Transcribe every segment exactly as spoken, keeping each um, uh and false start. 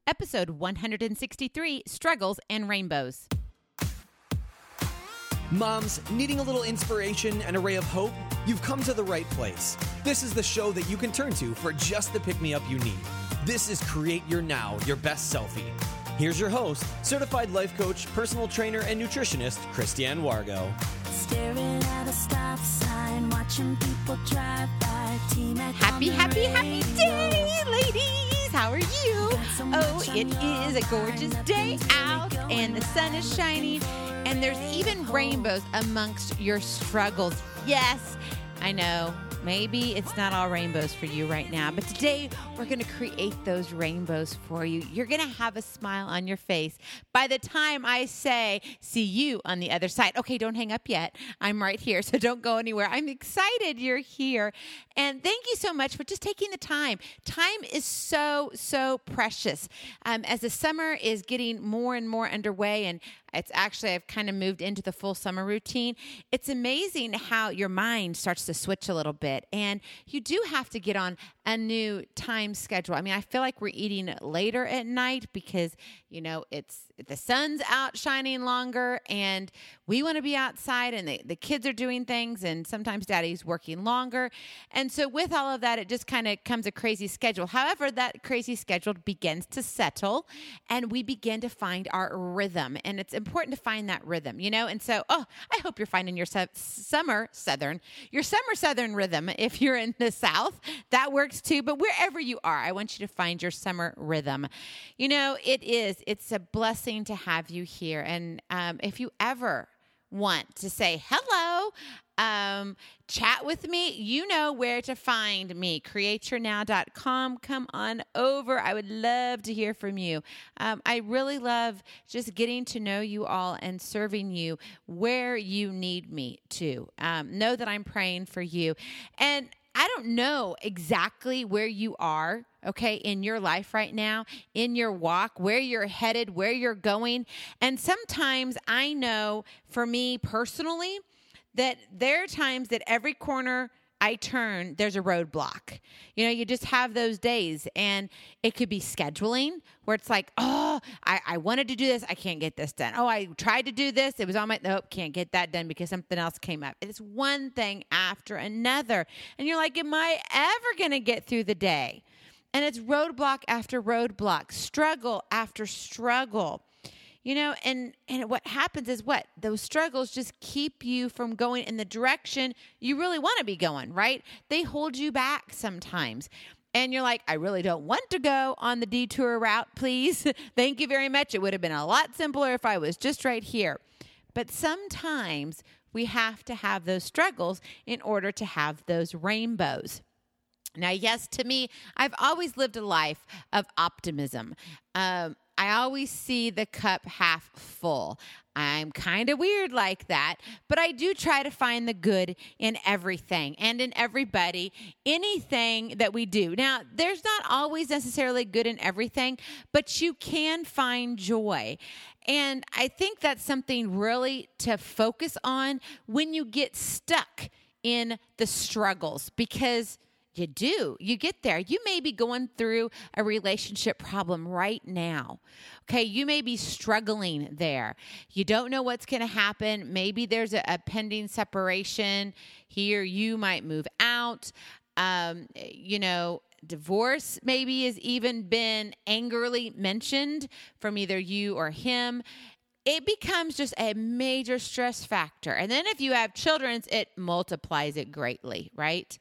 episode one hundred sixty-three, Struggles and Rainbows. Moms, needing a little inspiration and a ray of hope? You've come to the right place. This is the show that you can turn to for just the pick-me-up you need. This is Create Your Now, Your Best Selfie. Here's your host, certified life coach, personal trainer, and nutritionist, Christiane Wargo. Staring at a stop sign, watching people drive by. Happy, happy, happy day, ladies! How are you? Oh, it is a gorgeous day out, and the sun is shining, and there's even rainbows amongst your struggles. Yes, I know. Maybe it's not all rainbows for you right now, but today we're going to create those rainbows for you. You're going to have a smile on your face by the time I say, see you on the other side. Okay, don't hang up yet. I'm right here, so don't go anywhere. I'm excited you're here. And thank you so much for just taking the time. Time is so, so precious. Um, as the summer is getting more and more underway, and it's actually, I've kind of moved into the full summer routine. It's amazing how your mind starts to switch a little bit. And you do have to get on a new time schedule. I mean, I feel like we're eating later at night because, you know, it's the sun's out shining longer and we want to be outside, and the, the kids are doing things, and sometimes daddy's working longer. And so with all of that, it just kind of comes a crazy schedule. However, that crazy schedule begins to settle and we begin to find our rhythm. And it's important to find that rhythm, you know? And so, oh, I hope you're finding your su- summer Southern, your summer Southern rhythm. If you're in the South, that works too. But wherever you are, I want you to find your summer rhythm. You know, it is, it's a blessing to have you here. And um, if you ever want to say hello, um, chat with me, you know where to find me, create your now dot com. Come on over. I would love to hear from you. Um, I really love just getting to know you all and serving you where you need me to. Um, know that I'm praying for you. And I don't know exactly where you are, okay, in your life right now, in your walk, where you're headed, where you're going. And sometimes I know for me personally that there are times that every corner I turn, there's a roadblock. You know, you just have those days, and it could be scheduling where it's like, oh, I, I wanted to do this. I can't get this done. Oh, I tried to do this. It was on my, nope, can't get that done because something else came up. It's one thing after another. And you're like, am I ever going to get through the day? And it's roadblock after roadblock, struggle after struggle. You know, and, and what happens is what? Those struggles just keep you from going in the direction you really want to be going, right? They hold you back sometimes. And you're like, I really don't want to go on the detour route, please. Thank you very much. It would have been a lot simpler if I was just right here. But sometimes we have to have those struggles in order to have those rainbows. Now, yes, to me, I've always lived a life of optimism. Um, I always see the cup half full. I'm kind of weird like that, but I do try to find the good in everything and in everybody, anything that we do. Now, there's not always necessarily good in everything, but you can find joy. And I think that's something really to focus on when you get stuck in the struggles, because you do. You get there. You may be going through a relationship problem right now. Okay, you may be struggling there. You don't know what's going to happen. Maybe there's a, a pending separation. Here, you might move out. Um, you know, divorce maybe has even been angrily mentioned from either you or him. It becomes just a major stress factor. And then if you have children, it multiplies it greatly, right?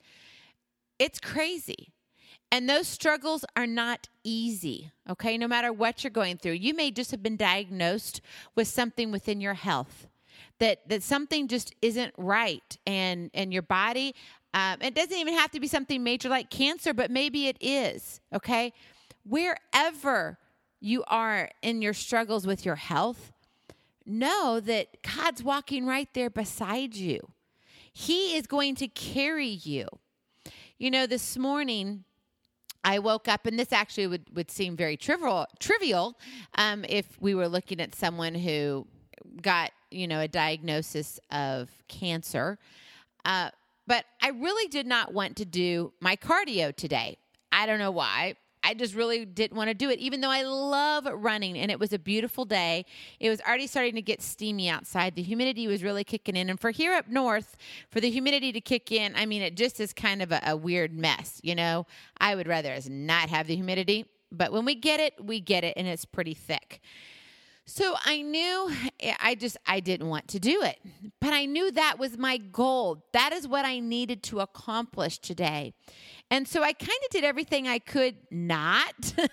It's crazy. And those struggles are not easy, okay? No matter what you're going through. You may just have been diagnosed with something within your health, that that something just isn't right. And, and your body, um, it doesn't even have to be something major like cancer, but maybe it is, okay? Wherever you are in your struggles with your health, know that God's walking right there beside you. He is going to carry you. You know, this morning I woke up, and this actually would, would seem very trivial, trivial um, if we were looking at someone who got, you know, a diagnosis of cancer. Uh, but I really did not want to do my cardio today. I don't know why. I just really didn't want to do it, even though I love running. And it was a beautiful day. It was already starting to get steamy outside. The humidity was really kicking in. And for here up north, for the humidity to kick in, I mean, it just is kind of a, a weird mess, you know. I would rather us not have the humidity. But when we get it, we get it, and it's pretty thick. So I knew I just, I didn't want to do it, but I knew that was my goal. That is what I needed to accomplish today. And so I kind of did everything I could not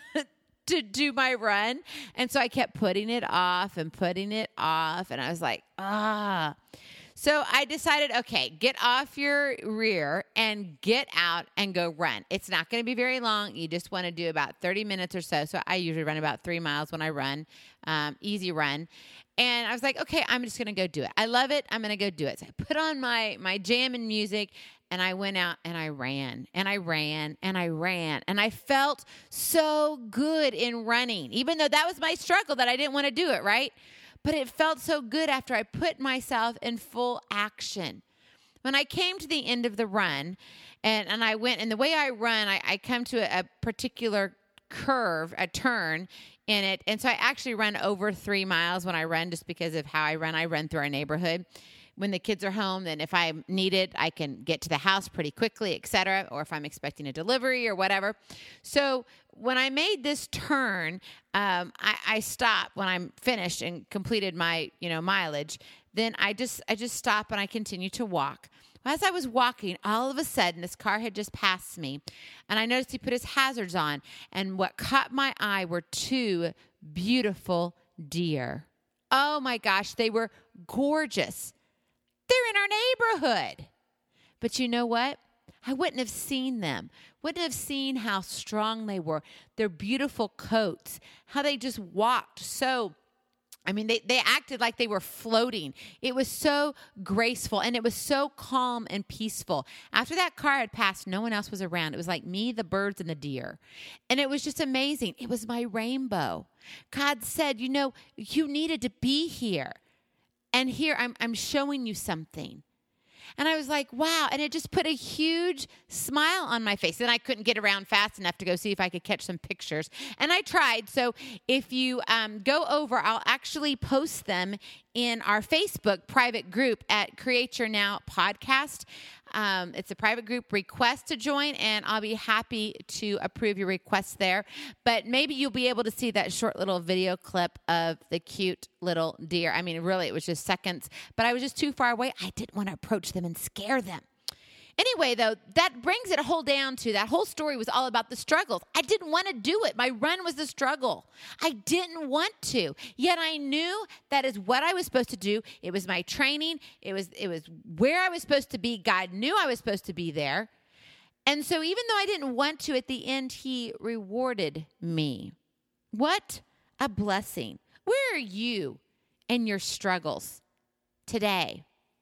to do my run. And so I kept putting it off and putting it off. And I was like, ah. So I decided, okay, get off your rear and get out and go run. It's not going to be very long. You just want to do about thirty minutes or so. So I usually run about three miles when I run, um, easy run. And I was like, okay, I'm just going to go do it. I love it. I'm going to go do it. So I put on my, my jam and music, and I went out and I ran and I ran and I ran. And I felt so good in running, even though that was my struggle that I didn't want to do it, right? But it felt so good after I put myself in full action. When I came to the end of the run, and, and I went, and the way I run, I, I come to a, a particular curve, a turn in it. And so I actually run over three miles when I run, just because of how I run. I run through our neighborhood. When the kids are home, then if I need it, I can get to the house pretty quickly, et cetera, or if I'm expecting a delivery or whatever. So when I made this turn, um, I, I stopped when I'm finished and completed my, you know, mileage. Then I just, I just stop and I continue to walk. As I was walking, all of a sudden, this car had just passed me, and I noticed he put his hazards on. And what caught my eye were two beautiful deer. Oh my gosh, they were gorgeous. They're in our neighborhood. But you know what? I wouldn't have seen them. Wouldn't have seen how strong they were. Their beautiful coats, how they just walked so, I mean, they, they acted like they were floating. It was so graceful, and it was so calm and peaceful. After that car had passed, no one else was around. It was like me, the birds, and the deer. And it was just amazing. It was my rainbow. God said, you know, you needed to be here. And here I'm I'm showing you something. And I was like, wow. And it just put a huge smile on my face. And I couldn't get around fast enough to go see if I could catch some pictures. And I tried. So if you um, go over, I'll actually post them in our Facebook private group at Create Your Now Podcast. Um, it's a private group. Request to join, and I'll be happy to approve your request there. But maybe you'll be able to see that short little video clip of the cute little deer. I mean, really, it was just seconds, but I was just too far away. I didn't want to approach them and scare them. Anyway, though, that brings it whole down to that whole story was all about the struggles. I didn't want to do it. My run was the struggle. I didn't want to. Yet I knew that is what I was supposed to do. It was my training. It was it was where I was supposed to be. God knew I was supposed to be there. And so even though I didn't want to, at the end, he rewarded me. What a blessing. Where are you in your struggles today?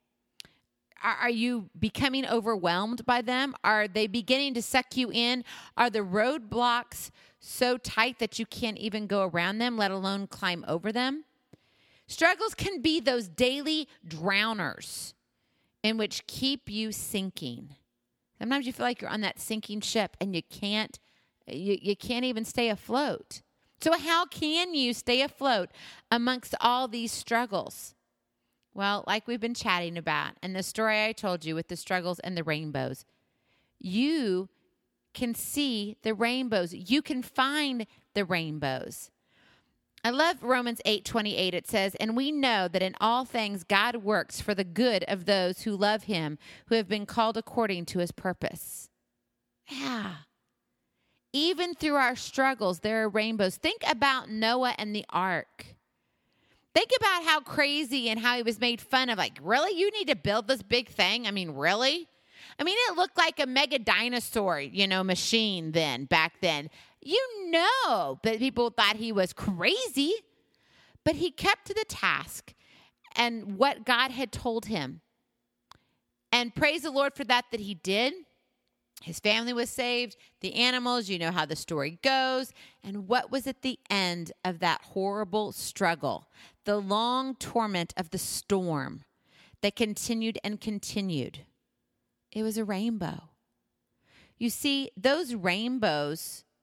Are you becoming overwhelmed by them? Are they beginning to suck you in? Are the roadblocks so tight that you can't even go around them, let alone climb over them? Struggles can be those daily drowners in which keep you sinking. Sometimes you feel like you're on that sinking ship and you can't, you, you can't even stay afloat. So how can you stay afloat amongst all these struggles? Well, like we've been chatting about, and the story I told you with the struggles and the rainbows, you can see the rainbows. You can find the rainbows. I love Romans eight twenty-eight. It says, and we know that in all things God works for the good of those who love him, who have been called according to his purpose. Yeah. Even through our struggles, there are rainbows. Think about Noah and the ark. Think about how crazy and how he was made fun of. Like, really? You need to build this big thing? I mean, really? I mean, it looked like a mega dinosaur, you know, machine then, back then. You know that people thought he was crazy, but he kept to the task and what God had told him. And praise the Lord for that, that he did. His family was saved, the animals, you know how the story goes. And what was at the end of that horrible struggle? The long torment of the storm that continued and continued. It was a rainbow. You see, those rainbows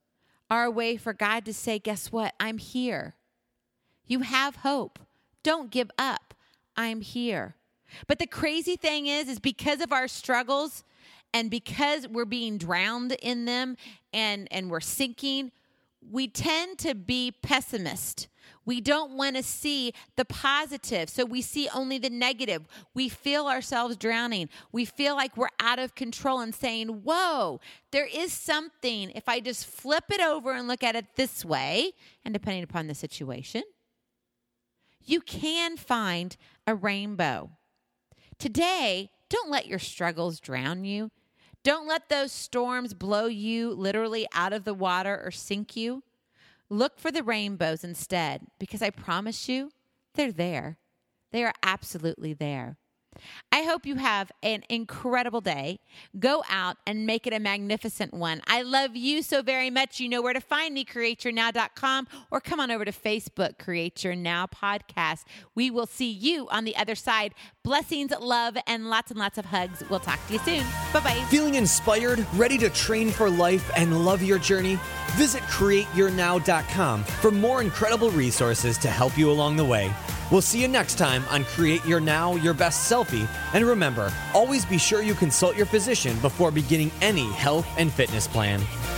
are a way for God to say, guess what? I'm here. You have hope. Don't give up. I'm here. But the crazy thing is, is because of our struggles and because we're being drowned in them and, and we're sinking, we tend to be pessimist. We don't want to see the positive, so we see only the negative. We feel ourselves drowning. We feel like we're out of control and saying, whoa, there is something. If I just flip it over and look at it this way, and depending upon the situation, you can find a rainbow. Today, don't let your struggles drown you. Don't let those storms blow you literally out of the water or sink you. Look for the rainbows instead, because I promise you, they're there. They are absolutely there. I hope you have an incredible day. Go out and make it a magnificent one. I love you so very much. You know where to find me, create your now dot com, or come on over to Facebook, Create Your Now Podcast. We will see you on the other side. Blessings, love, and lots and lots of hugs. We'll talk to you soon. Bye-bye. Feeling inspired, ready to train for life, and love your journey? Visit create your now dot com for more incredible resources to help you along the way. We'll see you next time on Create Your Now, Your Best Selfie. And remember, always be sure you consult your physician before beginning any health and fitness plan.